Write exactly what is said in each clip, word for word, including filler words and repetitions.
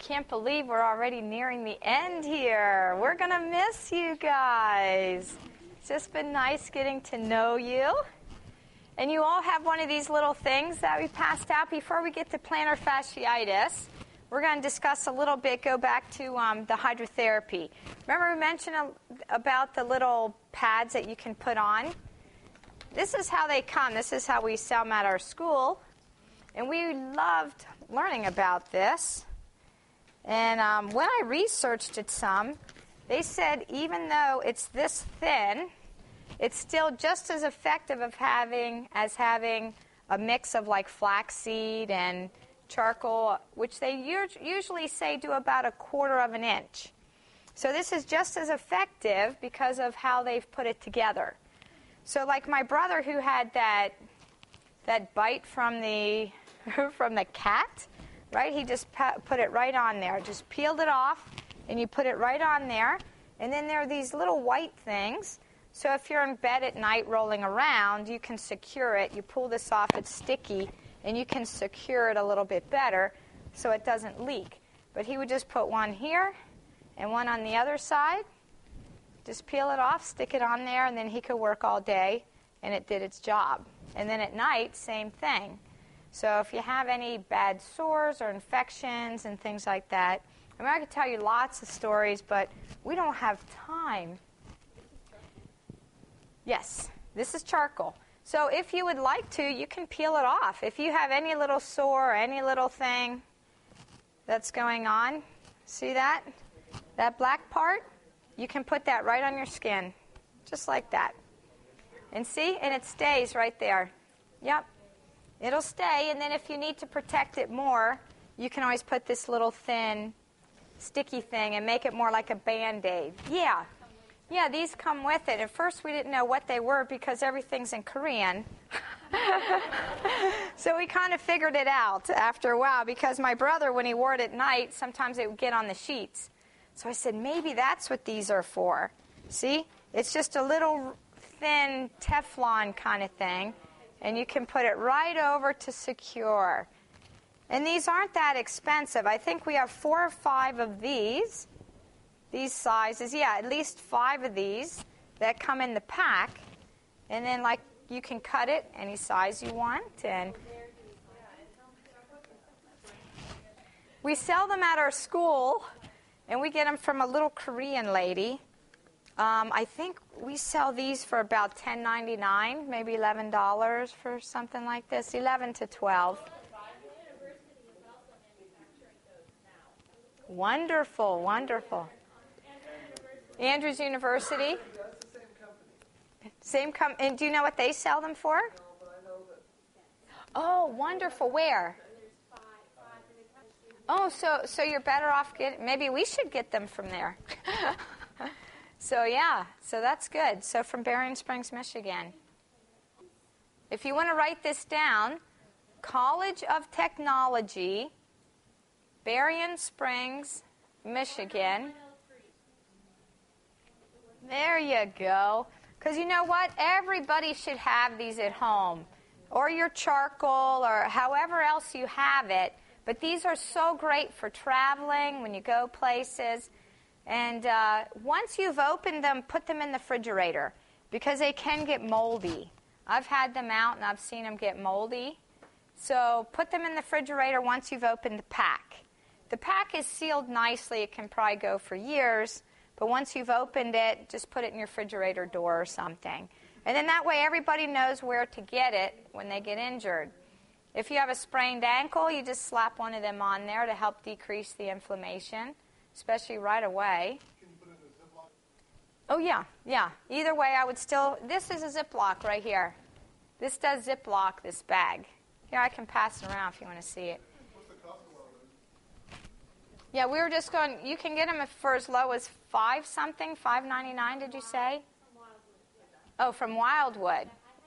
can't believe we're already nearing the end here. We're going to miss you guys. It's just been nice getting to know you. And you all have one of these little things that we passed out. Before we get to plantar fasciitis, we're going to discuss a little bit, go back to um, the hydrotherapy. Remember we mentioned a, about the little pads that you can put on? This is how they come. This is how we sell them at our school. And we loved learning about this. And um, when I researched it some, they said even though it's this thin, it's still just as effective of having as having a mix of like flaxseed and charcoal, which they u- usually say do about a quarter of an inch. So this is just as effective because of how they've put it together. So like my brother who had that that bite from the from the cat, right? He just pa- put it right on there, just peeled it off, and you put it right on there. And then there are these little white things. So if you're in bed at night rolling around, you can secure it. You pull this off, it's sticky, and you can secure it a little bit better so it doesn't leak. But he would just put one here and one on the other side. Just peel it off, stick it on there, and then he could work all day, and it did its job. And then at night, same thing. So if you have any bad sores or infections and things like that, I mean, I could tell you lots of stories, but we don't have time. Yes, this is charcoal. So if you would like to, you can peel it off. If you have any little sore or any little thing that's going on, see that? That black part, you can put that right on your skin, just like that. And see? And it stays right there. Yep. It'll stay, and then if you need to protect it more, you can always put this little thin, sticky thing and make it more like a Band-Aid. Yeah. Yeah, these come with it. At first, we didn't know what they were because everything's in Korean. So we kind of figured it out after a while because my brother, when he wore it at night, sometimes it would get on the sheets. So I said, maybe that's what these are for. See? It's just a little thin Teflon kind of thing, and you can put it right over to secure. And these aren't that expensive. I think we have four or five of these. These sizes, yeah, at least five of these that come in the pack. And then, like, you can cut it any size you want. And we sell them at our school, and we get them from a little Korean lady. Um, I think we sell these for about ten ninety-nine, maybe eleven dollars for something like this, eleven to twelve. Wonderful, wonderful. Andrews University. Same com- and do you know what they sell them for? Oh, wonderful. Where? Oh, so so you're better off getting. Maybe we should get them from there. So yeah, so that's good. So from Berrien Springs, Michigan. If you want to write this down, College of Technology, Berrien Springs, Michigan. There you go. Because you know what? Everybody should have these at home. Or your charcoal or however else you have it. But these are so great for traveling when you go places. And uh, once you've opened them, put them in the refrigerator. Because they can get moldy. I've had them out and I've seen them get moldy. So put them in the refrigerator once you've opened the pack. The pack is sealed nicely. It can probably go for years. But once you've opened it, just put it in your refrigerator door or something. And then that way everybody knows where to get it when they get injured. If you have a sprained ankle, you just slap one of them on there to help decrease the inflammation, especially right away. Can you put it in a Ziploc? Oh, yeah, yeah. Either way, I would still... This is a Ziploc right here. This does Ziploc, this bag. Here, I can pass it around if you want to see it. What's the cost of all of it? Yeah, we were just going... You can get them for as low as five something, five ninety-nine, did you say? Oh, from Wildwood.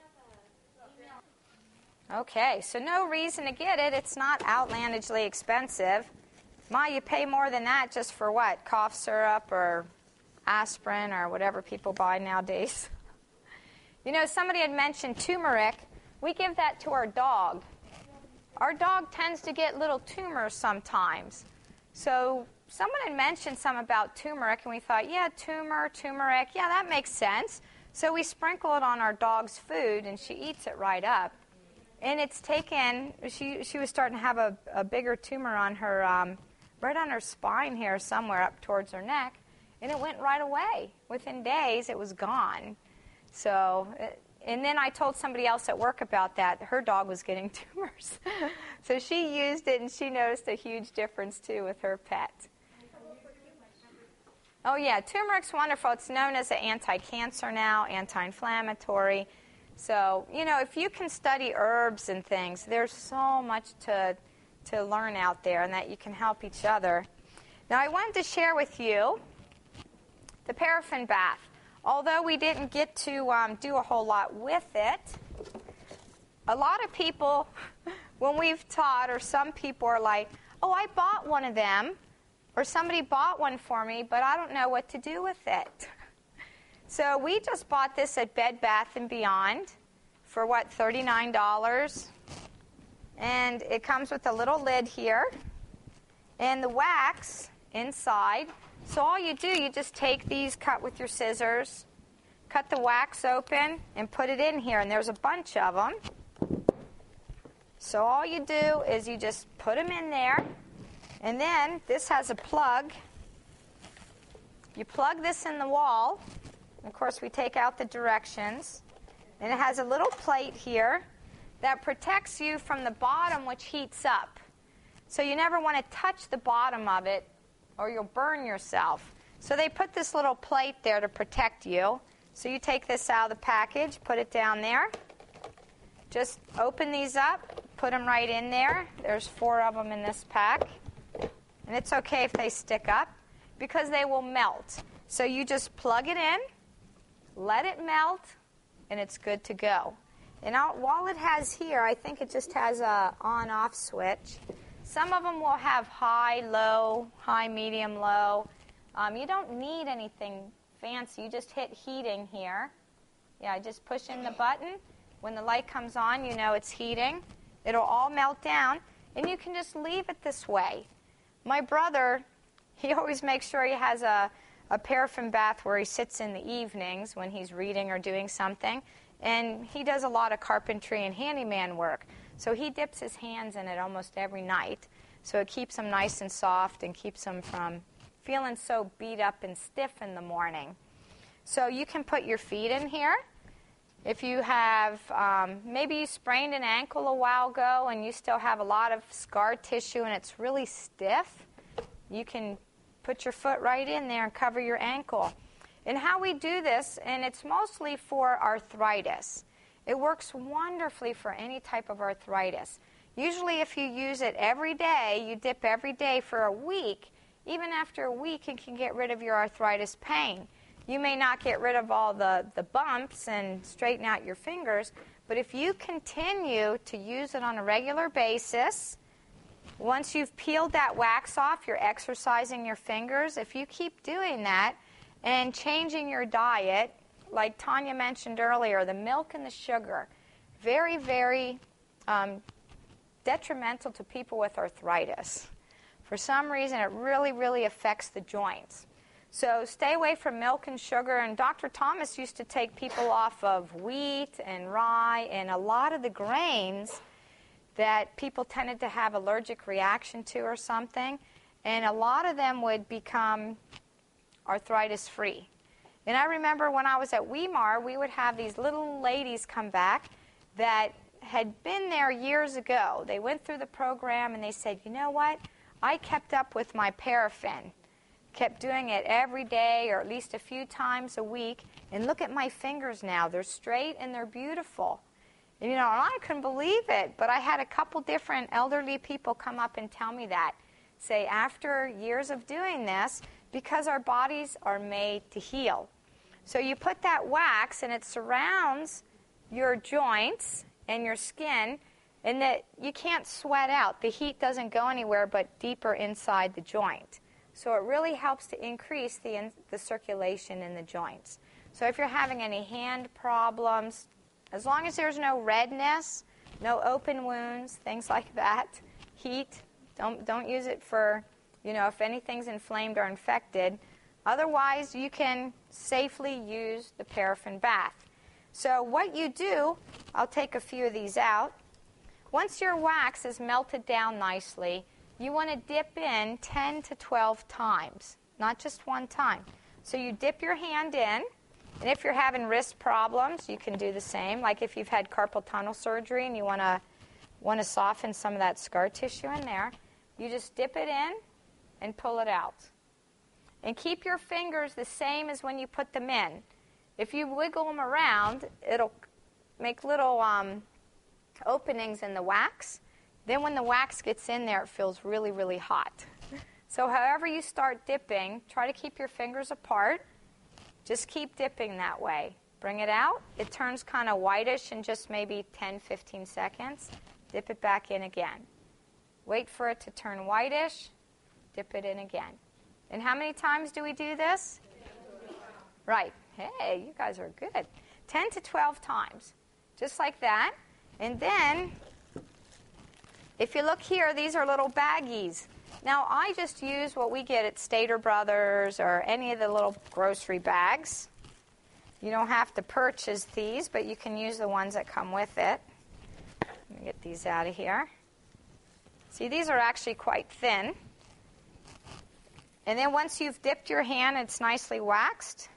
Okay, so no reason to get it. It's not outlandishly expensive. Ma, you pay more than that just for what? Cough syrup or aspirin or whatever people buy nowadays. You know, somebody had mentioned turmeric. We give that to our dog. Our dog tends to get little tumors sometimes. So someone had mentioned some about turmeric, and we thought, yeah, tumor, turmeric, yeah, that makes sense. So we sprinkle it on our dog's food, and she eats it right up. And it's taken, she she was starting to have a, a bigger tumor on her, um, right on her spine here somewhere up towards her neck, and it went right away. Within days, it was gone. So, and then I told somebody else at work about that. Her dog was getting tumors. So she used it, and she noticed a huge difference, too, with her pet. Oh, yeah, turmeric's wonderful. It's known as an anti-cancer now, anti-inflammatory. So, you know, if you can study herbs and things, there's so much to to learn out there, and that you can help each other. Now, I wanted to share with you the paraffin bath. Although we didn't get to um, do a whole lot with it, a lot of people, when we've taught, or some people are like, oh, I bought one of them, or somebody bought one for me, but I don't know what to do with it. So we just bought this at Bed Bath and Beyond for, what, thirty-nine dollars? And it comes with a little lid here and the wax inside. So all you do, you just take these, cut with your scissors, cut the wax open, and put it in here. And there's a bunch of them. So all you do is you just put them in there. And then this has a plug. You plug this in the wall. Of course, we take out the directions. And it has a little plate here that protects you from the bottom, which heats up. So you never want to touch the bottom of it, or you'll burn yourself. So they put this little plate there to protect you. So you take this out of the package, put it down there. Just open these up, put them right in there. There's four of them in this pack. And it's okay if they stick up, because they will melt. So you just plug it in, let it melt, and it's good to go. And I'll, while it has here, I think it just has a on-off switch. Some of them will have high, low, high, medium, low. Um, you don't need anything fancy. You just hit heating here. Yeah, just push in the button. When the light comes on, you know it's heating. It'll all melt down, and you can just leave it this way. My brother, he always makes sure he has a, a paraffin bath where he sits in the evenings when he's reading or doing something. And he does a lot of carpentry and handyman work. So he dips his hands in it almost every night. So it keeps him nice and soft and keeps him from feeling so beat up and stiff in the morning. So you can put your feet in here. If you have, um, maybe you sprained an ankle a while ago and you still have a lot of scar tissue and it's really stiff, you can put your foot right in there and cover your ankle. And how we do this, and it's mostly for arthritis. It works wonderfully for any type of arthritis. Usually if you use it every day, you dip every day for a week, even after a week it can get rid of your arthritis pain. You may not get rid of all the, the bumps and straighten out your fingers, but if you continue to use it on a regular basis, once you've peeled that wax off, you're exercising your fingers. If you keep doing that, and changing your diet, like Tanya mentioned earlier, the milk and the sugar, very, very um, detrimental to people with arthritis. For some reason, it really, really affects the joints. So stay away from milk and sugar. And Doctor Thomas used to take people off of wheat and rye and a lot of the grains that people tended to have allergic reaction to or something. And a lot of them would become arthritis-free. And I remember when I was at Weimar, we would have these little ladies come back that had been there years ago. They went through the program and they said, you know what? I kept up with my paraffin, kept doing it every day or at least a few times a week, and look at my fingers now. They're straight and they're beautiful. And, you know, and I couldn't believe it, but I had a couple different elderly people come up and tell me that. Say, after years of doing this, because our bodies are made to heal. So you put that wax and it surrounds your joints and your skin, and that you can't sweat out. The heat doesn't go anywhere but deeper inside the joint. So it really helps to increase the, in, the circulation in the joints. So if you're having any hand problems, as long as there's no redness, no open wounds, things like that, heat, don't, don't use it for you know, if anything's inflamed or infected. Otherwise, you can safely use the paraffin bath. So what you do, I'll take a few of these out. Once your wax is melted down nicely, you want to dip in ten to twelve times, not just one time. So you dip your hand in, and if you're having wrist problems, you can do the same. Like if you've had carpal tunnel surgery and you want to want to soften some of that scar tissue in there, you just dip it in and pull it out. And keep your fingers the same as when you put them in. If you wiggle them around, it'll make little um, openings in the wax. Then when the wax gets in there, it feels really, really hot. So however you start dipping, try to keep your fingers apart. Just keep dipping that way. Bring it out. It turns kind of whitish in just maybe ten, fifteen seconds. Dip it back in again. Wait for it to turn whitish. Dip it in again. And how many times do we do this? Right. Hey, you guys are good. ten to twelve times. Just like that. And then, if you look here, these are little baggies. Now, I just use what we get at Stater Brothers or any of the little grocery bags. You don't have to purchase these, but you can use the ones that come with it. Let me get these out of here. See, these are actually quite thin. And then once you've dipped your hand, it's nicely waxed.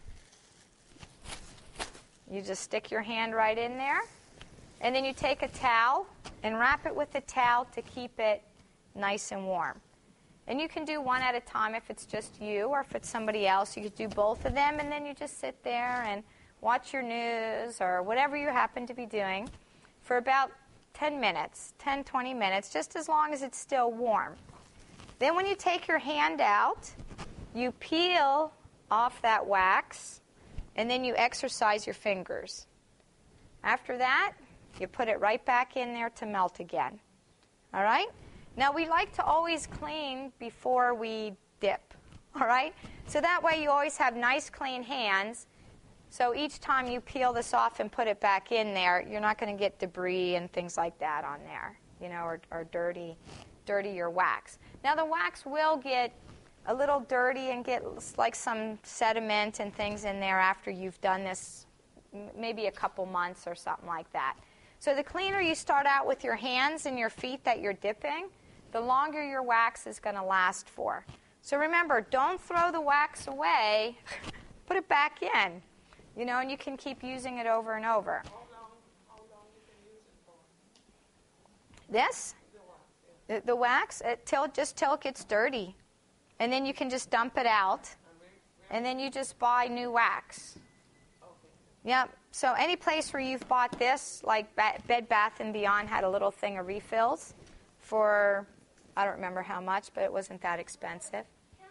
You just stick your hand right in there. And then you take a towel and wrap it with a towel to keep it nice and warm. And you can do one at a time if it's just you, or if it's somebody else. You could do both of them, and then you just sit there and watch your news or whatever you happen to be doing for about ten minutes, ten, twenty minutes, just as long as it's still warm. Then when you take your hand out, you peel off that wax, and then you exercise your fingers. After that, you put it right back in there to melt again. All right? Now, we like to always clean before we dip. All right? So that way you always have nice, clean hands. So each time you peel this off and put it back in there, you're not going to get debris and things like that on there, you know, or, or dirty, dirty your wax. Now, the wax will get a little dirty and get like some sediment and things in there after you've done this maybe a couple months or something like that. So the cleaner you start out with your hands and your feet that you're dipping, the longer your wax is going to last for. So remember, don't throw the wax away. Put it back in. You know, and you can keep using it over and over. How long, how long you can use it for? This? The wax, The, the wax? It, till, just till it gets dirty. And then you can just dump it out. And then you just buy new wax. okay. Yep. So any place where you've bought this, like Bed Bath and Beyond had a little thing of refills for, I don't remember how much, but it wasn't that expensive.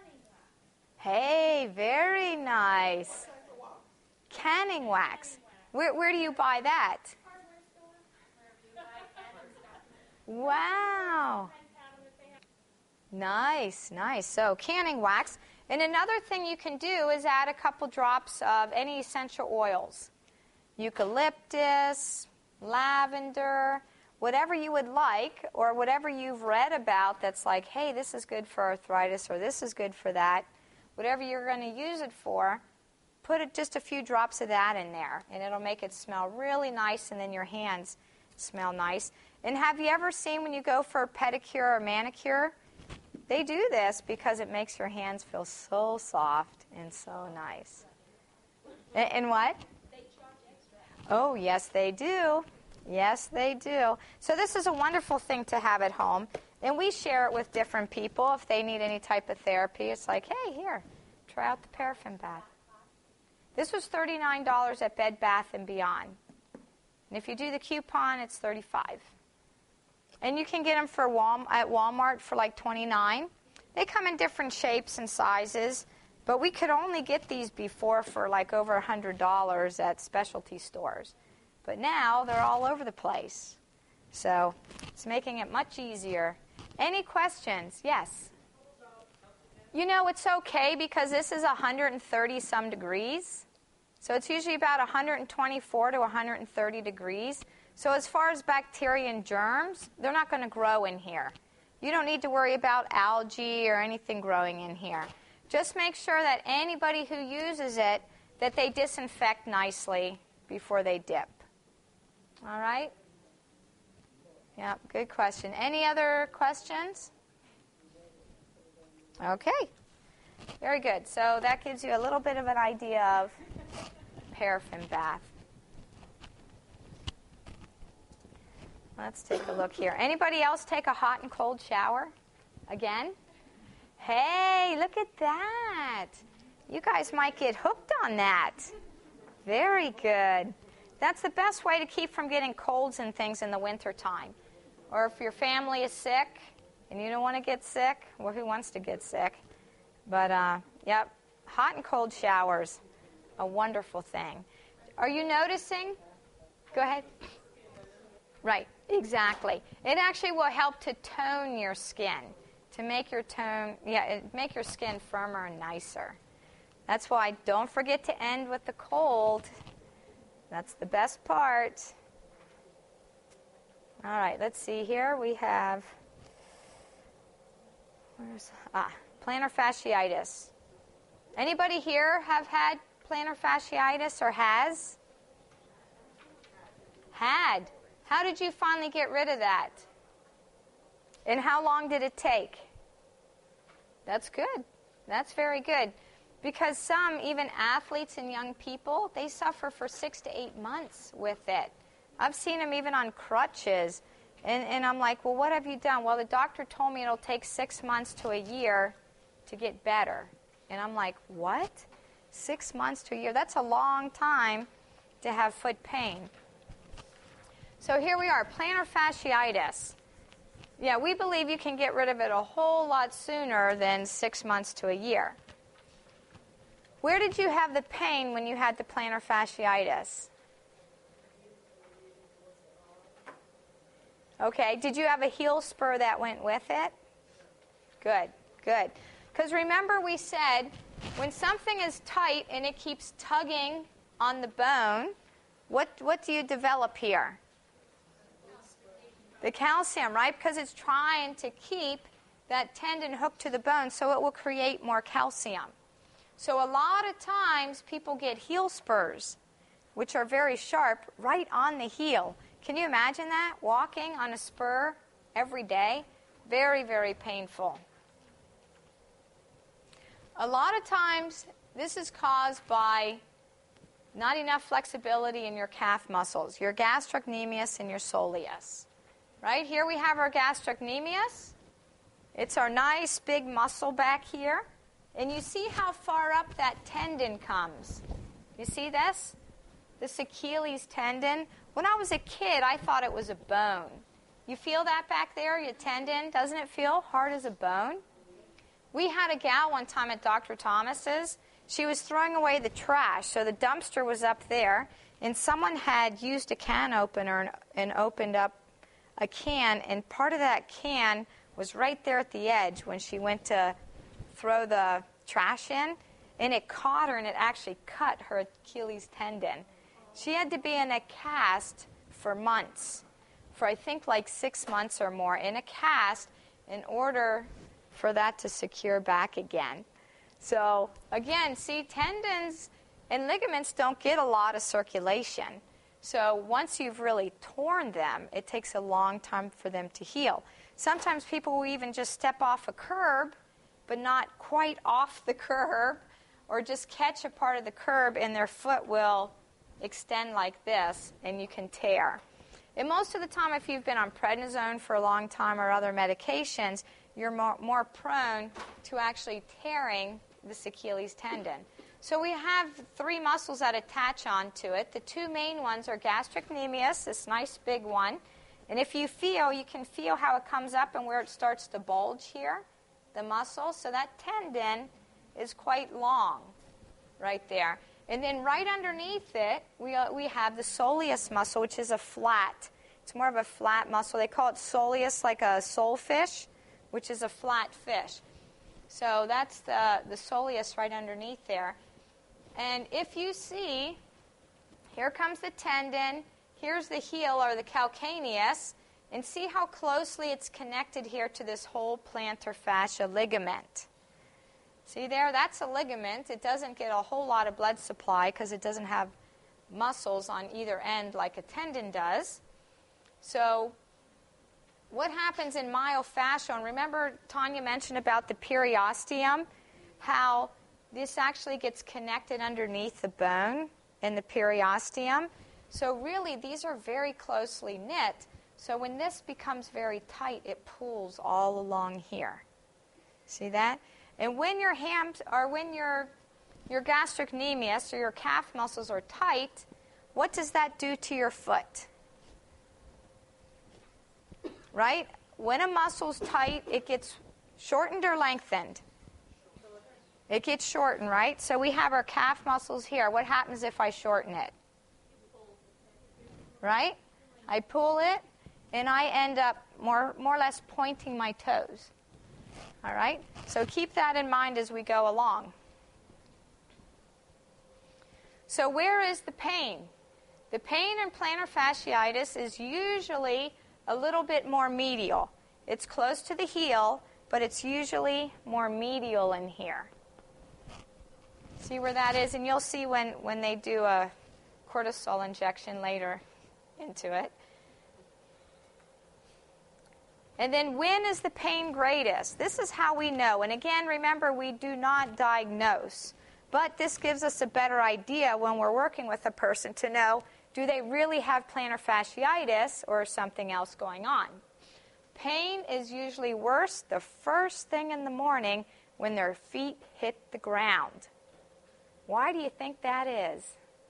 Hey, very nice. Canning wax. Where, where do you buy that? Wow. Nice, nice. So canning wax. And another thing you can do is add a couple drops of any essential oils. Eucalyptus, lavender, whatever you would like, or whatever you've read about that's like, hey, this is good for arthritis, or this is good for that. Whatever you're going to use it for, put it, just a few drops of that in there, and it'll make it smell really nice, and then your hands smell nice. And have you ever seen when you go for a pedicure or manicure, they do this because it makes your hands feel so soft and so nice. And, and what? They charge extra. Oh, yes, they do. Yes, they do. So this is a wonderful thing to have at home. And we share it with different people if they need any type of therapy. It's like, hey, here, try out the paraffin bath. This was thirty-nine dollars at Bed Bath and Beyond. And if you do the coupon, it's thirty-five dollars. And you can get them for Wal- at Walmart for like twenty-nine dollars. They come in different shapes and sizes, but we could only get these before for like over one hundred dollars at specialty stores. But now they're all over the place. So it's making it much easier. Any questions? Yes? You know, it's okay because this is one hundred thirty some degrees. So it's usually about one hundred twenty-four to one hundred thirty degrees. So as far as bacteria and germs, they're not going to grow in here. You don't need to worry about algae or anything growing in here. Just make sure that anybody who uses it, that they disinfect nicely before they dip. All right? Yeah, good question. Any other questions? Okay. Very good. So that gives you a little bit of an idea of paraffin bath. Let's take a look here. Anybody else take a hot and cold shower? Again? Hey, look at that. You guys might get hooked on that. Very good. That's the best way to keep from getting colds and things in the wintertime. Or if your family is sick and you don't want to get sick, well, who wants to get sick? But, uh, yep, hot and cold showers, a wonderful thing. Are you noticing? Go ahead. Right, exactly. It actually will help to tone your skin, to make your tone, yeah, it, make your skin firmer and nicer. That's why don't forget to end with the cold. That's the best part. All right, let's see here. We have, where's, ah, plantar fasciitis. Anybody here have had plantar fasciitis or has? Had. How did you finally get rid of that? And how long did it take? That's good. That's very good. Because some, even athletes and young people, they suffer for six to eight months with it. I've seen them even on crutches. And, and I'm like, well, what have you done? Well, the doctor told me it'll take six months to a year to get better. And I'm like, what? Six months to a year? That's a long time to have foot pain. So here we are, plantar fasciitis. Yeah, we believe you can get rid of it a whole lot sooner than six months to a year. Where did you have the pain when you had the plantar fasciitis? Okay, did you have a heel spur that went with it? Good, good. Because remember we said when something is tight and it keeps tugging on the bone, what, what do you develop here? The calcium, right? Because it's trying to keep that tendon hooked to the bone so it will create more calcium. So a lot of times people get heel spurs, which are very sharp, right on the heel. Can you imagine that? Walking on a spur every day? Very, very painful. A lot of times this is caused by not enough flexibility in your calf muscles, your gastrocnemius and your soleus. Right here we have our gastrocnemius. It's our nice big muscle back here. And you see how far up that tendon comes. You see this? This Achilles tendon. When I was a kid, I thought it was a bone. You feel that back there, your tendon? Doesn't it feel hard as a bone? We had a gal one time at Doctor Thomas's. She was throwing away the trash. So the dumpster was up there, and someone had used a can opener and, and opened up a can, and part of that can was right there at the edge when she went to throw the trash in, and it caught her and it actually cut her Achilles tendon. She had to be in a cast for months, for I think like six months or more, in a cast in order for that to secure back again. So again, see, tendons and ligaments don't get a lot of circulation. So once you've really torn them, it takes a long time for them to heal. Sometimes people will even just step off a curb, but not quite off the curb, or just catch a part of the curb and their foot will extend like this, and you can tear. And most of the time, if you've been on prednisone for a long time or other medications, you're more, more prone to actually tearing this Achilles tendon. So we have three muscles that attach onto it. The two main ones are gastrocnemius, this nice big one. And if you feel, you can feel how it comes up and where it starts to bulge here, the muscle. So that tendon is quite long right there. And then right underneath it, we, uh, we have the soleus muscle, which is a flat. It's more of a flat muscle. They call it soleus, like a solefish, which is a flat fish. So that's the, the soleus right underneath there. And if you see, here comes the tendon, here's the heel or the calcaneus, And see how closely it's connected here to this whole plantar fascia ligament. See there? That's a ligament. It doesn't get a whole lot of blood supply because it doesn't have muscles on either end like a tendon does. So what happens in myofascial, and remember Tanya mentioned about the periosteum, how this actually gets connected underneath the bone in the periosteum. So really these are very closely knit. So when this becomes very tight, it pulls all along here. See that? And when your hams, or when your your gastrocnemius or your calf muscles are tight, what does that do to your foot? Right? When a muscle's tight, it gets shortened or lengthened? It gets shortened, right? So we have our calf muscles here. What happens if I shorten it? Right? I pull it, and I end up more, more or less pointing my toes. All right? So keep that in mind as we go along. So where is the pain? The pain in plantar fasciitis is usually a little bit more medial. It's close to the heel, but it's usually more medial in here. See where that is? And you'll see when, when they do a cortisol injection later into it. And then when is the pain greatest? This is how we know. And again, remember, we do not diagnose. But this gives us a better idea when we're working with a person to know, do they really have plantar fasciitis or something else going on? Pain is usually worse the first thing in the morning when their feet hit the ground. Why do you think that is?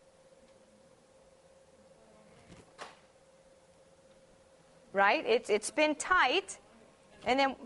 Right? It's, it's been tight, and then,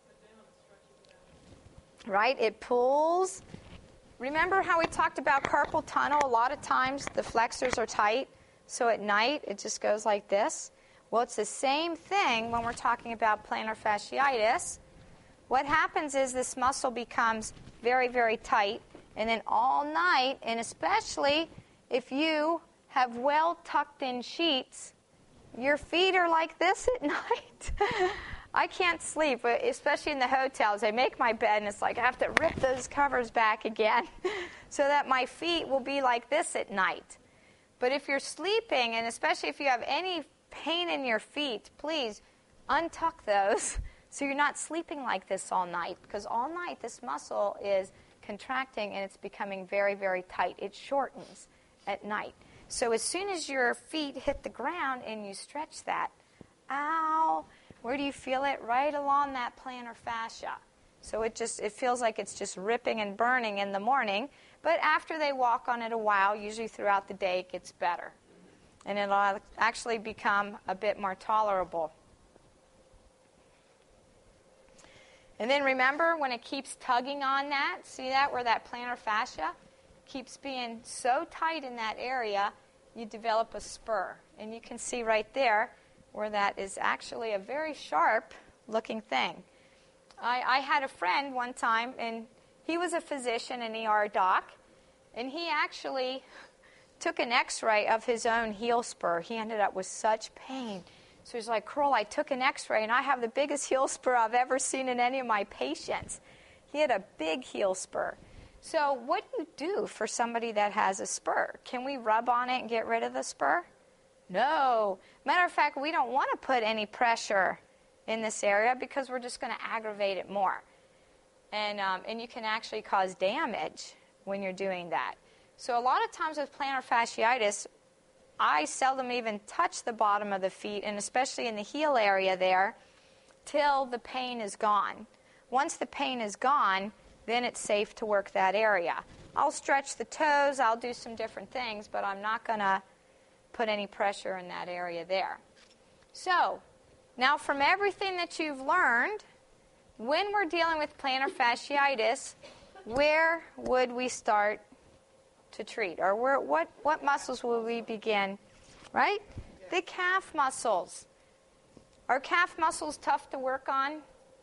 right, it pulls. Remember how we talked about carpal tunnel? A lot of times the flexors are tight, so at night it just goes like this. Well, it's the same thing when we're talking about plantar fasciitis. What happens is this muscle becomes very, very tight, and then all night, and especially if you have well tucked in sheets, your feet are like this at night. I can't sleep, especially in the hotels. I make my bed, and it's like I have to rip those covers back again so that my feet will be like this at night. But if you're sleeping, and especially if you have any pain in your feet, please untuck those so you're not sleeping like this all night, because all night this muscle is contracting and it's becoming very, very tight. It shortens at night. So as soon as your feet hit the ground and you stretch that, ow, where do you feel it? Right along that plantar fascia. So it just it feels like it's just ripping and burning in the morning. But after they walk on it a while, usually throughout the day, it gets better. And it'll actually become a bit more tolerable. And then remember, when it keeps tugging on that, see that, where that plantar fascia keeps being so tight in that area, you develop a spur. And you can see right there where that is actually a very sharp looking thing. I, I had a friend one time, and he was a physician, an E R doc, and he actually took an x-ray of his own heel spur. He ended up with such pain. So he's like, Carl, I took an x-ray, and I have the biggest heel spur I've ever seen in any of my patients. He had a big heel spur. So what do you do for somebody that has a spur? Can we rub on it and get rid of the spur? No. Matter of fact, we don't want to put any pressure in this area because we're just going to aggravate it more. And, um, and you can actually cause damage when you're doing that. So a lot of times with plantar fasciitis, I seldom even touch the bottom of the feet, and especially in the heel area there, till the pain is gone. Once the pain is gone, then it's safe to work that area. I'll stretch the toes, I'll do some different things, but I'm not going to put any pressure in that area there. So, now from everything that you've learned, when we're dealing with plantar fasciitis, where would we start to treat? Or where, what, what muscles will we begin? Right? The calf muscles. Are calf muscles tough to work on?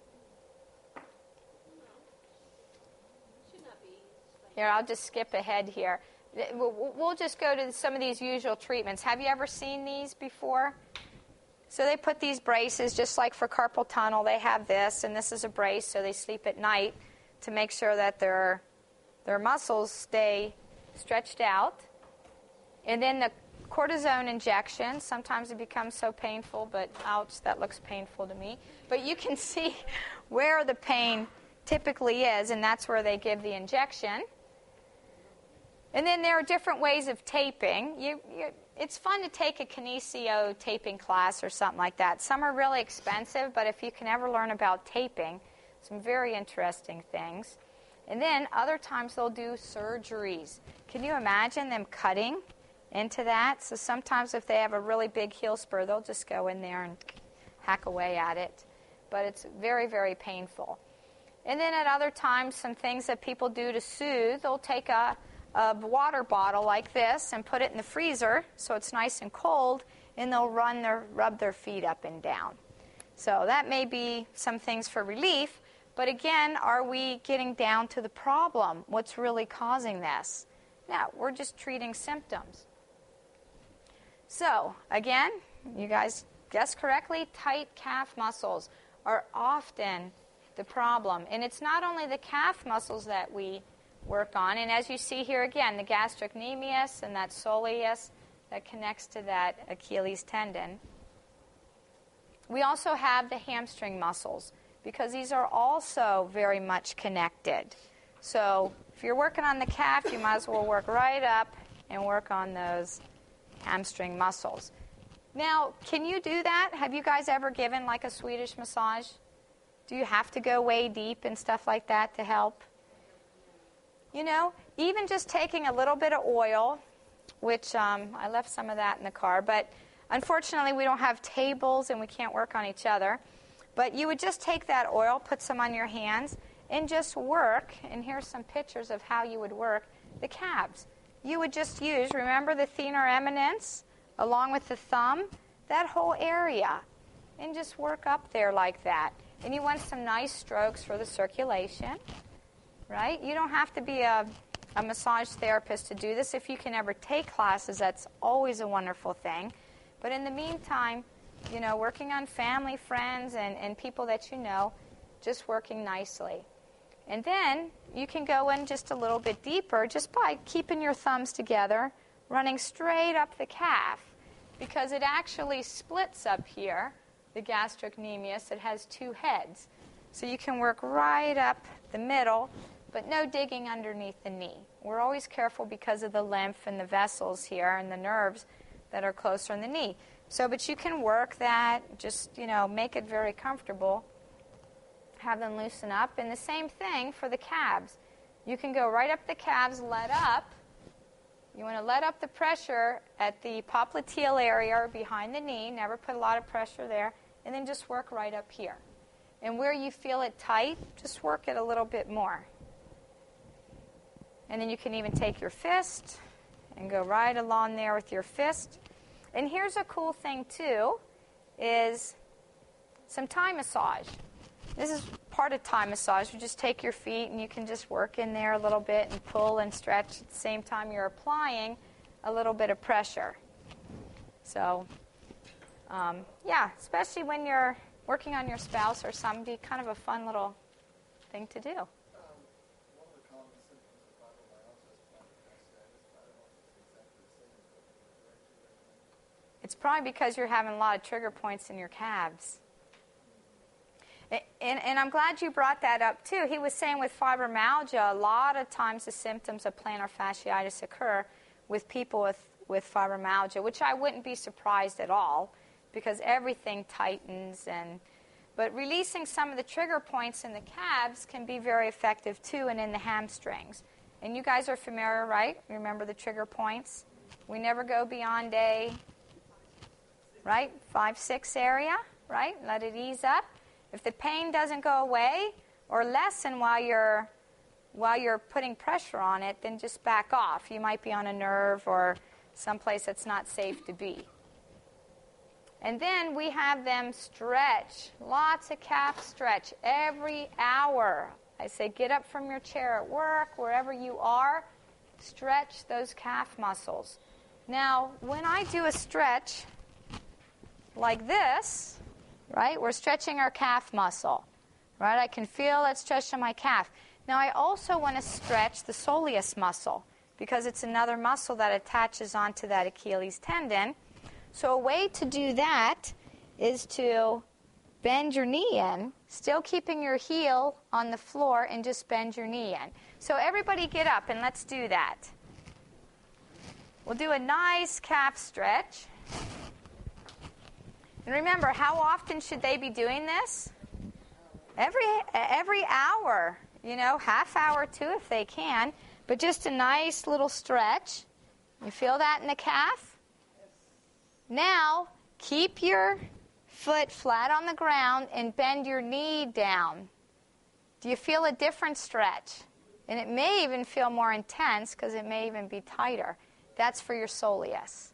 Here, I'll just skip ahead here. We'll just go to some of these usual treatments. Have you ever seen these before? So they put these braces, just like for carpal tunnel, they have this, and this is a brace, so they sleep at night to make sure that their, their muscles stay stretched out. And then the cortisone injection, sometimes it becomes so painful, but ouch, that looks painful to me. But you can see where the pain typically is, and that's where they give the injection. And then there are different ways of taping. You, you, it's fun to take a kinesio taping class or something like that. Some are really expensive, but if you can ever learn about taping, some very interesting things. And then other times they'll do surgeries. Can you imagine them cutting into that? So sometimes if they have a really big heel spur, they'll just go in there and hack away at it. But it's very, very painful. And then at other times, some things that people do to soothe, they'll take a a water bottle like this and put it in the freezer so it's nice and cold, and they'll run their, rub their feet up and down. So that may be some things for relief, but again, are we getting down to the problem? What's really causing this? No, we're just treating symptoms. So again, you guys guessed correctly, tight calf muscles are often the problem. And it's not only the calf muscles that we work on. And as you see here again, the gastrocnemius and that soleus that connects to that Achilles tendon. We also have the hamstring muscles because these are also very much connected. So if you're working on the calf, you might as well work right up and work on those hamstring muscles. Now, can you do that? Have you guys ever given like a Swedish massage? Do you have to go way deep and stuff like that to help? You know, even just taking a little bit of oil, which um, I left some of that in the car, but unfortunately we don't have tables and we can't work on each other. But you would just take that oil, put some on your hands, and just work, and here's some pictures of how you would work the calves. You would just use, remember the thenar eminence, along with the thumb, that whole area, and just work up there like that. And you want some nice strokes for the circulation. Right? You don't have to be a, a massage therapist to do this. If you can ever take classes, that's always a wonderful thing. But in the meantime, you know, working on family, friends, and, and people that you know, just working nicely. And then you can go in just a little bit deeper just by keeping your thumbs together, running straight up the calf, because it actually splits up here, the gastrocnemius. It has two heads. So you can work right up the middle, but no digging underneath the knee. We're always careful because of the lymph and the vessels here and the nerves that are closer in the knee. So, but you can work that, just, you know, make it very comfortable, have them loosen up. And the same thing for the calves. You can go right up the calves, let up. You want to let up the pressure at the popliteal area or behind the knee, never put a lot of pressure there, and then just work right up here. And where you feel it tight, just work it a little bit more. And then you can even take your fist and go right along there with your fist. And here's a cool thing, too, is some Thai massage. This is part of Thai massage. You just take your feet and you can just work in there a little bit and pull and stretch at the same time you're applying a little bit of pressure. So, um, yeah, especially when you're working on your spouse or something, kind of a fun little thing to do. Um, one of the common symptoms of fibromyalgia is fibromyalgia. I don't know if it's exactly the same, but it's right to right. It's probably because you're having a lot of trigger points in your calves. And, and I'm glad you brought that up, too. He was saying with fibromyalgia, a lot of times the symptoms of plantar fasciitis occur with people with, with fibromyalgia, which I wouldn't be surprised at all, because everything tightens. And but releasing some of the trigger points in the calves can be very effective, too, and in the hamstrings. And you guys are familiar, right? Remember the trigger points? We never go beyond a, right, five, six area, right? Let it ease up. If the pain doesn't go away or lessen while you're while you're putting pressure on it, then just back off. You might be on a nerve or someplace that's not safe to be. And then we have them stretch. Lots of calf stretch every hour. I say get up from your chair at work, wherever you are, stretch those calf muscles. Now, when I do a stretch, like this, right? We're stretching our calf muscle, right? I can feel that stretch in my calf. Now, I also want to stretch the soleus muscle because it's another muscle that attaches onto that Achilles tendon. So a way to do that is to bend your knee in, still keeping your heel on the floor, and just bend your knee in. So everybody get up and let's do that. We'll do a nice calf stretch. And remember, how often should they be doing this? Every every hour, you know, half hour too if they can, but just a nice little stretch. You feel that in the calf? Now, keep your foot flat on the ground and bend your knee down. Do you feel a different stretch? And it may even feel more intense because it may even be tighter. That's for your soleus.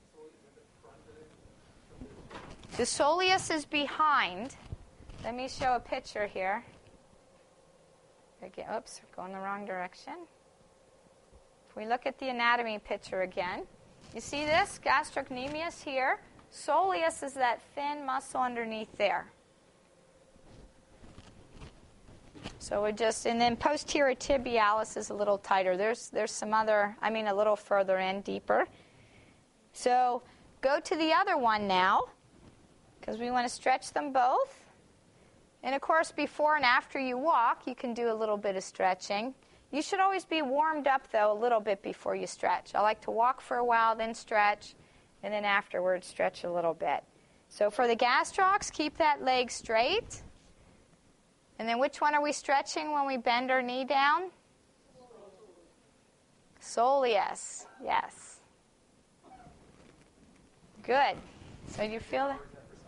The soleus is behind. Let me show a picture here. Okay, oops, we're going the wrong direction. If we look at the anatomy picture again, you see this? Gastrocnemius here. Soleus is that thin muscle underneath there. So we just, and then posterior tibialis is a little tighter. There's there's some other, I mean a little further in, deeper. So go to the other one now, because we want to stretch them both. And of course, before and after you walk, you can do a little bit of stretching. You should always be warmed up, though, a little bit before you stretch. I like to walk for a while, then stretch, and then afterwards stretch a little bit. So for the gastrocs, keep that leg straight. And then which one are we stretching when we bend our knee down? Soleus, yes. Good. So do you feel that?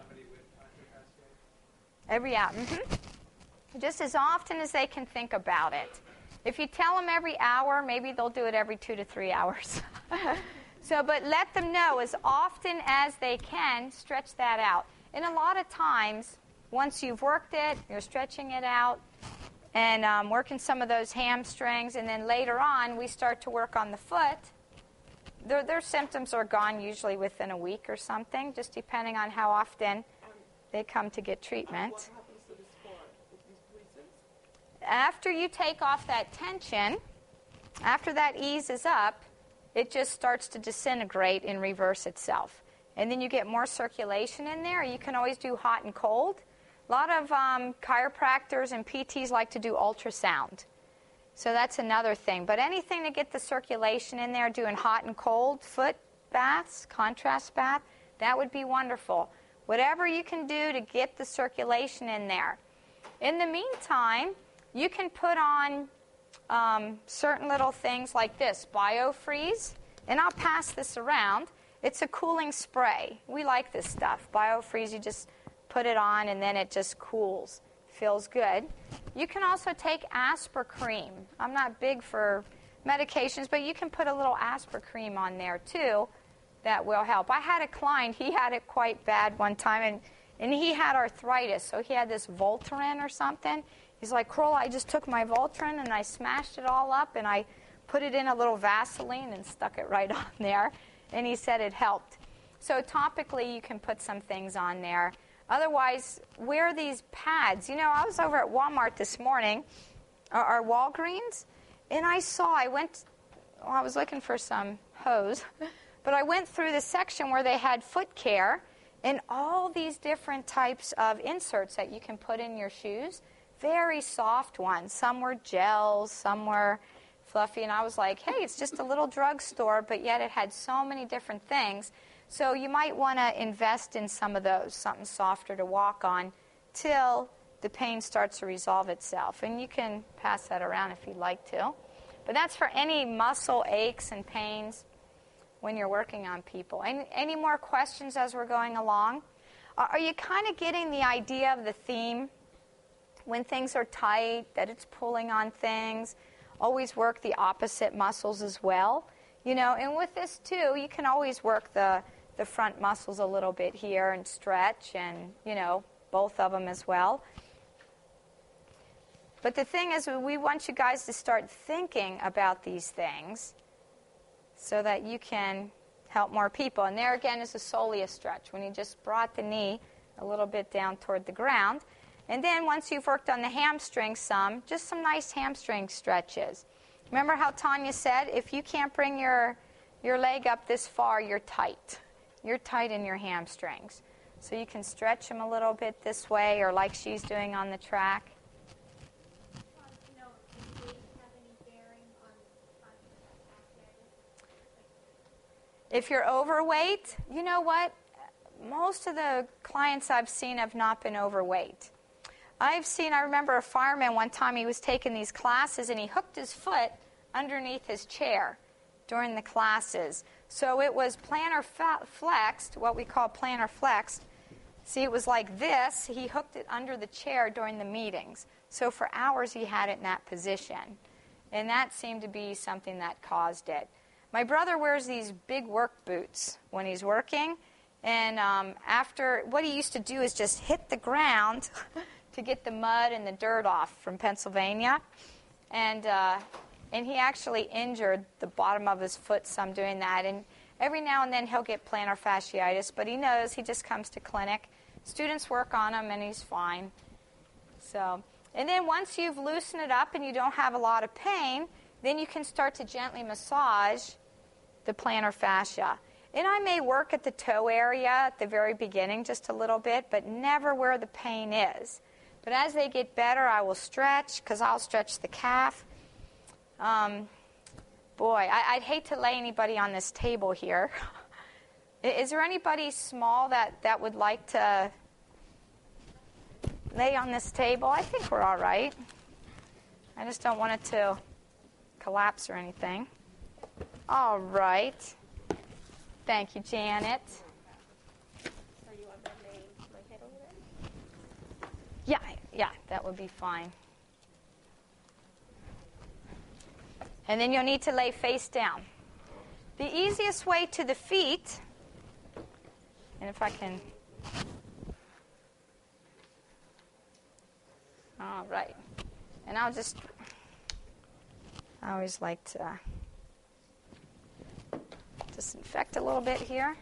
Every hour. Mm-hmm. Just as often as they can think about it. If you tell them every hour, maybe they'll do it every two to three hours. So, but let them know as often as they can, stretch that out. And a lot of times, once you've worked it, you're stretching it out and um, working some of those hamstrings, and then later on, we start to work on the foot. Their, their symptoms are gone usually within a week or something, just depending on how often they come to get treatment. What happens to this part with these breathings? After you take off that tension, after that eases up, it just starts to disintegrate and reverse itself. And then you get more circulation in there. You can always do hot and cold. A lot of um, chiropractors and P Ts like to do ultrasound. So that's another thing. But anything to get the circulation in there, doing hot and cold foot baths, contrast bath, that would be wonderful. Whatever you can do to get the circulation in there. In the meantime, you can put on um, certain little things like this, BioFreeze, and I'll pass this around. It's a cooling spray. We like this stuff. BioFreeze, you just put it on and then it just cools. Feels good. You can also take Aspercream. I'm not big for medications, but you can put a little Aspercream on there too. That will help. I had a client, he had it quite bad one time, and, and he had arthritis, so he had this Voltaren or something. He's like, Kroll, I just took my Voltaren and I smashed it all up and I put it in a little Vaseline and stuck it right on there, and he said it helped. So topically, you can put some things on there. Otherwise, wear these pads. You know, I was over at Walmart this morning, or, or Walgreens, and I saw, I went, well, I was looking for some hose, but I went through the section where they had foot care and all these different types of inserts that you can put in your shoes. Very soft ones. Some were gels, some were fluffy. And I was like, hey, it's just a little drugstore, but yet it had so many different things. So you might want to invest in some of those, something softer to walk on, till the pain starts to resolve itself. And you can pass that around if you'd like to. But that's for any muscle aches and pains when you're working on people. Any, any more questions as we're going along? Are you kind of getting the idea of the theme? When things are tight, that it's pulling on things. Always work the opposite muscles as well. You know, and with this too, you can always work the, the front muscles a little bit here and stretch and, you know, both of them as well. But the thing is, we want you guys to start thinking about these things so that you can help more people. And there again is a soleus stretch, when you just brought the knee a little bit down toward the ground. And then once you've worked on the hamstring some, just some nice hamstring stretches. Remember how Tanya said, if you can't bring your, your leg up this far, you're tight. You're tight in your hamstrings. So you can stretch them a little bit this way, or like she's doing on the track. If you're overweight, you know what? Most of the clients I've seen have not been overweight. I've seen, I remember a fireman one time, he was taking these classes and he hooked his foot underneath his chair during the classes. So it was plantar fa- flexed, what we call plantar flexed. See, it was like this. He hooked it under the chair during the meetings. So for hours he had it in that position. And that seemed to be something that caused it. My brother wears these big work boots when he's working. And um, after, what he used to do is just hit the ground to get the mud and the dirt off from Pennsylvania. And uh, and he actually injured the bottom of his foot some doing that. And every now and then he'll get plantar fasciitis, but he knows, he just comes to clinic. Students work on him, and he's fine. So, and then once you've loosened it up and you don't have a lot of pain, then you can start to gently massage the plantar fascia. And I may work at the toe area at the very beginning just a little bit, but never where the pain is. But as they get better, I will stretch, because I'll stretch the calf. Um, boy, I, I'd hate to lay anybody on this table here. Is there anybody small that, that would like to lay on this table? I think we're all right. I just don't want it to collapse or anything. All right. Thank you, Janet. Yeah, yeah, that would be fine. And then you'll need to lay face down. The easiest way to the feet, and if I can, all right. And I'll just, I always like to disinfect a little bit here.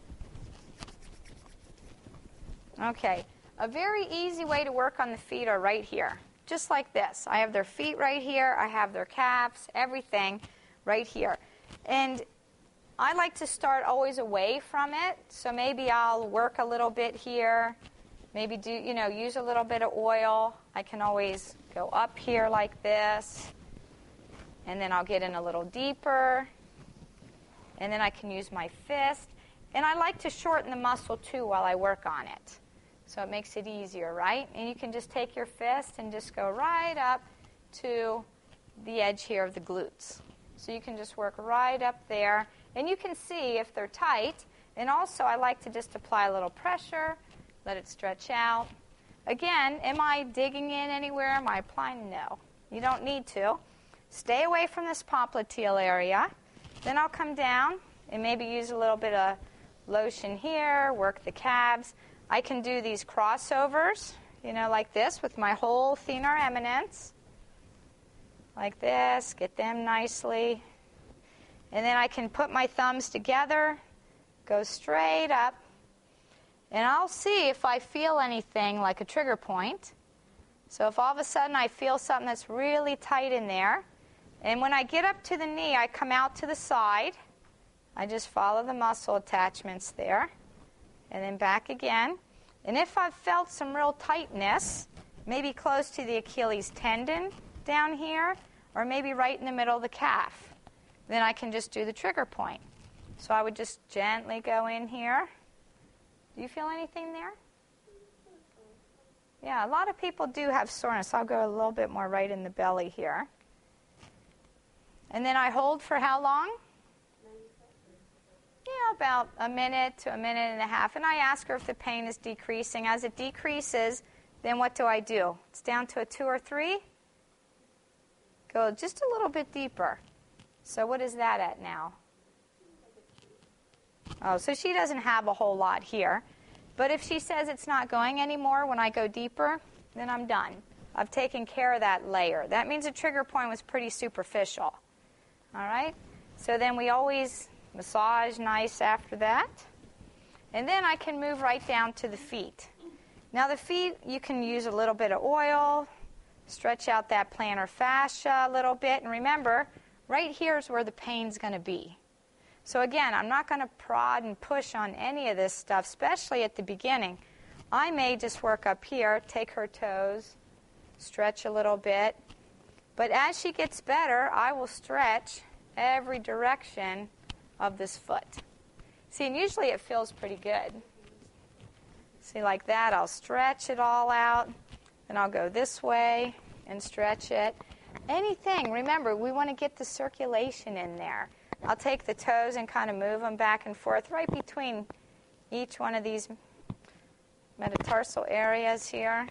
Okay. A very easy way to work on the feet are right here, just like this. I have their feet right here. I have their calves, everything right here. And I like to start always away from it. So maybe I'll work a little bit here. Maybe do, you know, use a little bit of oil. I can always go up here like this. And then I'll get in a little deeper. And then I can use my fist. And I like to shorten the muscle, too, while I work on it. So it makes it easier, right? And you can just take your fist and just go right up to the edge here of the glutes. So you can just work right up there. And you can see if they're tight. And also, I like to just apply a little pressure, let it stretch out. Again, am I digging in anywhere? Am I applying? No. You don't need to. Stay away from this popliteal area. Then I'll come down and maybe use a little bit of lotion here, work the calves. I can do these crossovers, you know, like this with my whole thenar eminence. Like this, get them nicely. And then I can put my thumbs together, go straight up. And I'll see if I feel anything like a trigger point. So if all of a sudden I feel something that's really tight in there, and when I get up to the knee, I come out to the side. I just follow the muscle attachments there. And then back again. And if I've felt some real tightness, maybe close to the Achilles tendon down here, or maybe right in the middle of the calf, then I can just do the trigger point. So I would just gently go in here. Do you feel anything there? Yeah, a lot of people do have soreness. I'll go a little bit more right in the belly here. And then I hold for how long? Yeah, about a minute to a minute and a half. And I ask her if the pain is decreasing. As it decreases, then what do I do? It's down to a two or three. Go just a little bit deeper. So what is that at now? Oh, so she doesn't have a whole lot here. But if she says it's not going anymore when I go deeper, then I'm done. I've taken care of that layer. That means the trigger point was pretty superficial. All right? So then we always massage nice after that. And then I can move right down to the feet. Now the feet, you can use a little bit of oil, stretch out that plantar fascia a little bit. And remember, right here is where the pain's going to be. So again, I'm not going to prod and push on any of this stuff, especially at the beginning. I may just work up here, take her toes, stretch a little bit. But as she gets better, I will stretch every direction of this foot. See, and usually it feels pretty good. See, like that, I'll stretch it all out. Then I'll go this way and stretch it. Anything, remember, we want to get the circulation in there. I'll take the toes and kind of move them back and forth right between each one of these metatarsal areas here.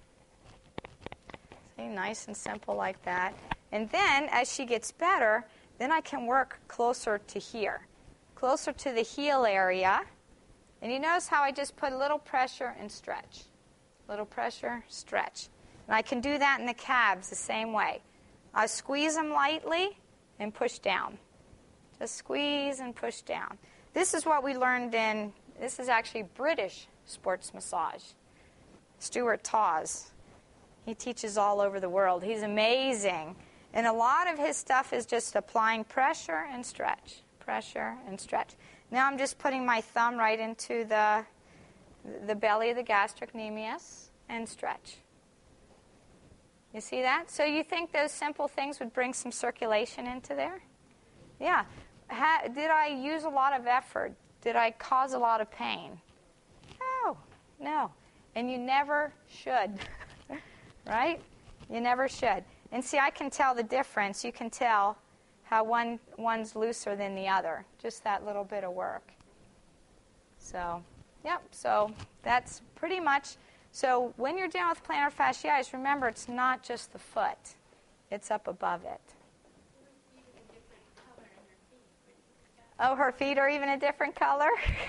See, nice and simple like that. And then, as she gets better, then I can work closer to here, closer to the heel area. And you notice how I just put a little pressure and stretch. Little pressure, stretch. And I can do that in the calves the same way. I squeeze them lightly and push down. Just squeeze and push down. This is what we learned in, this is actually British sports massage. Stuart Tawes. He teaches all over the world. He's amazing. And a lot of his stuff is just applying pressure and stretch. Pressure and stretch. Now I'm just putting my thumb right into the, the belly of the gastrocnemius and stretch. You see that? So you think those simple things would bring some circulation into there? Yeah. Ha, did I use a lot of effort? Did I cause a lot of pain? No. No. And you never should. Right? You never should. And see, I can tell the difference. You can tell how one one's looser than the other. Just that little bit of work. So, yep. So that's pretty much. So when you're dealing with plantar fasciitis, remember it's not just the foot. It's up above it. Oh, her feet are even a different color?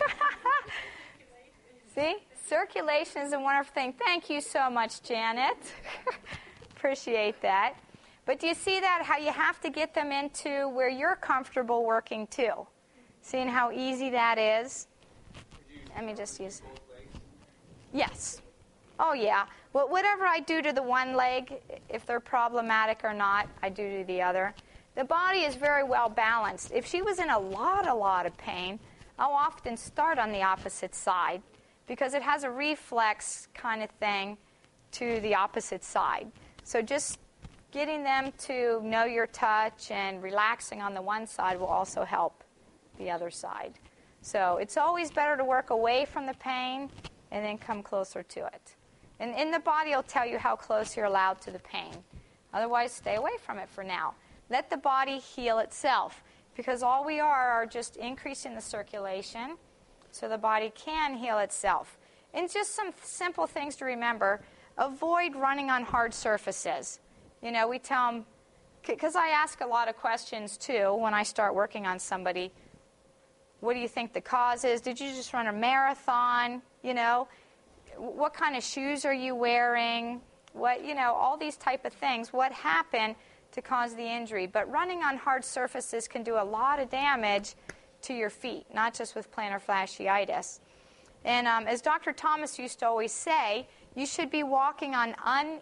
See? Circulation is a wonderful thing. Thank you so much, Janet. Appreciate that. But do you see that, how you have to get them into where you're comfortable working too? Seeing how easy that is? Let me just use... Yes. Oh, yeah. Well, whatever I do to the one leg, if they're problematic or not, I do to the other. The body is very well balanced. If she was in a lot, a lot of pain, I'll often start on the opposite side because it has a reflex kind of thing to the opposite side. So just getting them to know your touch and relaxing on the one side will also help the other side. So it's always better to work away from the pain and then come closer to it. And in the body will tell you how close you're allowed to the pain. Otherwise, stay away from it for now. Let the body heal itself, because all we are are just increasing the circulation so the body can heal itself. And just some simple things to remember. Avoid running on hard surfaces. You know, we tell them, because I ask a lot of questions too when I start working on somebody. What do you think the cause is? Did you just run a marathon? You know, what kind of shoes are you wearing? What, you know, all these type of things. What happened to cause the injury? But running on hard surfaces can do a lot of damage to your feet, not just with plantar fasciitis. And um, as Doctor Thomas used to always say, you should be walking on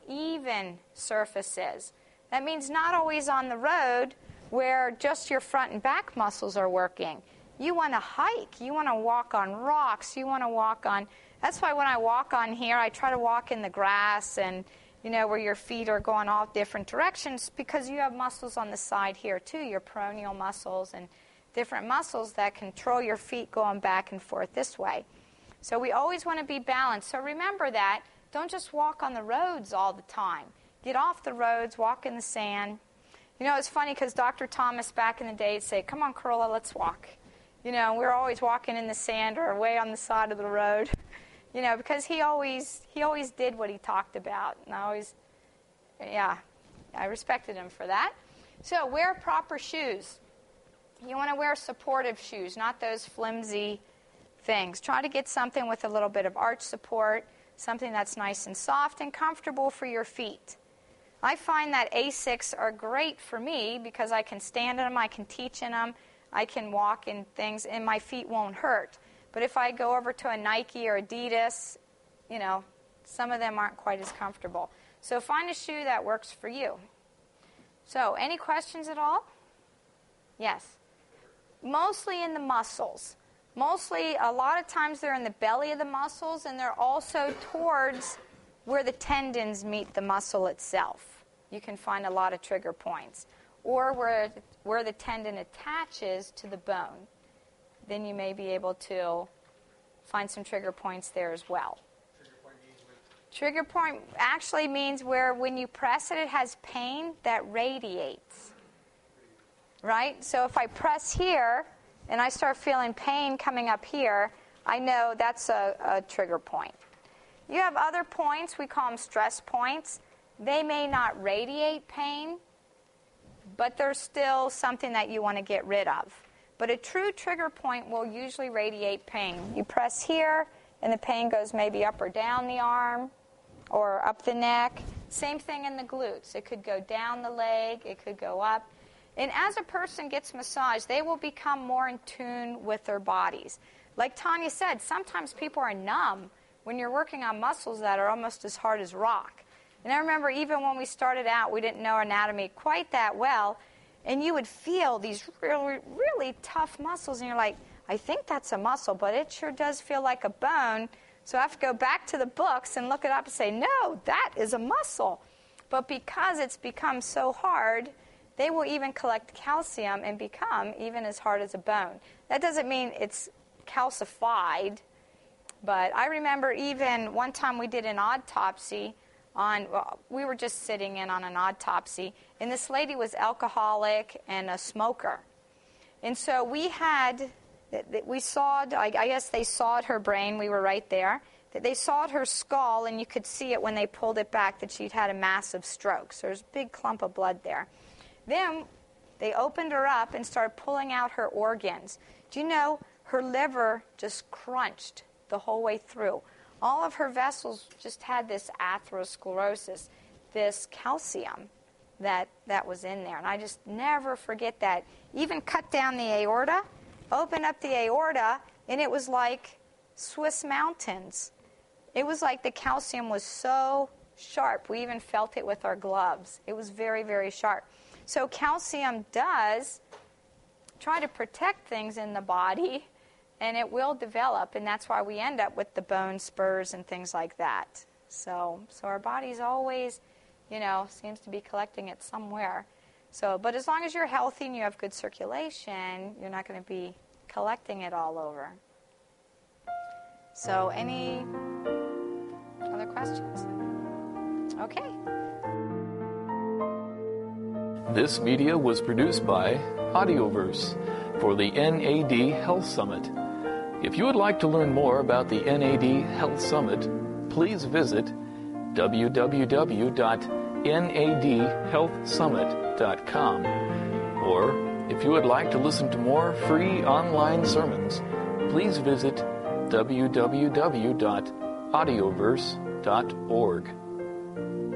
uneven surfaces. That means not always on the road where just your front and back muscles are working. You want to hike. You want to walk on rocks. You want to walk on... That's why when I walk on here, I try to walk in the grass and, you know, where your feet are going all different directions, because you have muscles on the side here, too, your peroneal muscles and different muscles that control your feet going back and forth this way. So we always want to be balanced. So remember that. Don't just walk on the roads all the time. Get off the roads, walk in the sand. You know, it's funny because Doctor Thomas back in the day would say, come on, Corolla, let's walk. You know, we're always walking in the sand or way on the side of the road. You know, because he always he always did what he talked about. And I always, yeah, I respected him for that. So wear proper shoes. You want to wear supportive shoes, not those flimsy things. Try to get something with a little bit of arch support, something that's nice and soft and comfortable for your feet. I find that Asics are great for me because I can stand in them, I can teach in them. I can walk in things and my feet won't hurt. But if I go over to a Nike or Adidas, you know, some of them aren't quite as comfortable. So find a shoe that works for you. So any questions at all? Yes. Mostly in the muscles. Mostly, a lot of times they're in the belly of the muscles, and they're also towards where the tendons meet the muscle itself. You can find a lot of trigger points. Or where, where the tendon attaches to the bone. Then you may be able to find some trigger points there as well. Trigger point actually means where when you press it, it has pain that radiates. Right? So if I press here and I start feeling pain coming up here, I know that's a, a trigger point. You have other points, we call them stress points. They may not radiate pain, but they're still something that you want to get rid of. But a true trigger point will usually radiate pain. You press here, and the pain goes maybe up or down the arm or up the neck. Same thing in the glutes. It could go down the leg. It could go up. And as a person gets massaged, they will become more in tune with their bodies. Like Tanya said, sometimes people are numb when you're working on muscles that are almost as hard as rock. And I remember even when we started out, we didn't know anatomy quite that well, and you would feel these really, really tough muscles, and you're like, I think that's a muscle, but it sure does feel like a bone. So I have to go back to the books and look it up and say, no, that is a muscle. But because it's become so hard, they will even collect calcium and become even as hard as a bone. That doesn't mean it's calcified, but I remember even one time we did an autopsy on, well, we were just sitting in on an autopsy, and this lady was alcoholic and a smoker. And so we had, we sawed, I guess they sawed her brain, we were right there, that they sawed her skull, and you could see it when they pulled it back that she'd had a massive stroke. So there's a big clump of blood there. Then they opened her up and started pulling out her organs. Do you know, her liver just crunched the whole way through. All of her vessels just had this atherosclerosis, this calcium that, that was in there. And I just never forget that. Even cut down the aorta, opened up the aorta, and it was like Swiss mountains. It was like the calcium was so sharp. We even felt it with our gloves. It was very, very sharp. So calcium does try to protect things in the body, and it will develop, and that's why we end up with the bone spurs and things like that. So, so our body's always, you know, seems to be collecting it somewhere. So, but as long as you're healthy and you have good circulation, you're not going to be collecting it all over. So, any other questions? Okay. This media was produced by Audioverse for the N A D Health Summit. If you would like to learn more about the N A D Health Summit, please visit w w w dot n a d health summit dot com. Or, if you would like to listen to more free online sermons, please visit w w w dot audioverse dot org.